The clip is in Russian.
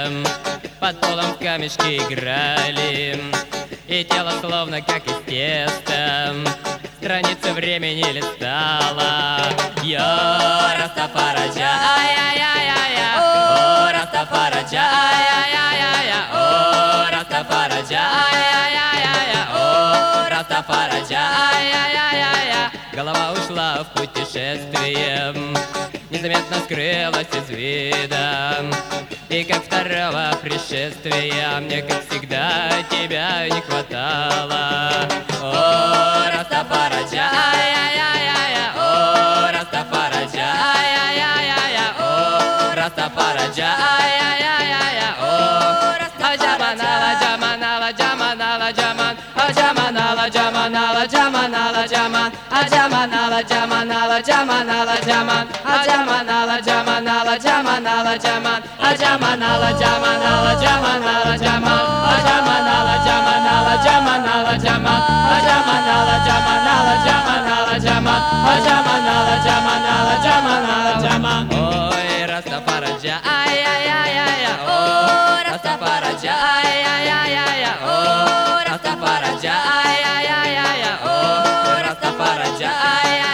под полом в камешки играли, и тело словно как из теста страницы времени листала. Йо, Растафараджа, ай-яй-яй-яй, о, Растафараджа, ай-яй-яй-яй, о, Растафараджа, ай-яй-яй-яй, о, Растафараджа, ай-яй-яй-яй. Голова ушла в путешествие, незаметно скрылась из вида, и как второго пришествия мне, как всегда, тебя не хватало. О, Растафараджа, ай-яй-яй-яй, о, Растафараджа, ай-яй-яй-яй, о, Растафараджа, ай-яй-яй-яй, о, Аджаманала, Джаманала, Джаманала, Джаман, Аджаманала, Джаманала, Джаманала, Джаман, Аджаманала, Джаманала, Джаманала, Джаман, Аджаманала, Джаманала, Джаманала, Джаман, Аджаманала, Джаманала, Джаманала, Джаман, Аджаманала, Джаманала, Джаманала, Джаман, Аджаманала, Джаманала, Джаманала, Джаман, Аджаманала, Джаманала, Джаманала, Джаман. Ой, Растафараджа, ай-яй-яй-яй, о, Растафараджа, ай-яй-яй-яй, о, Растафараджа, ай-яй-яй-яй, о, Растафараджа, ай-яй-яй.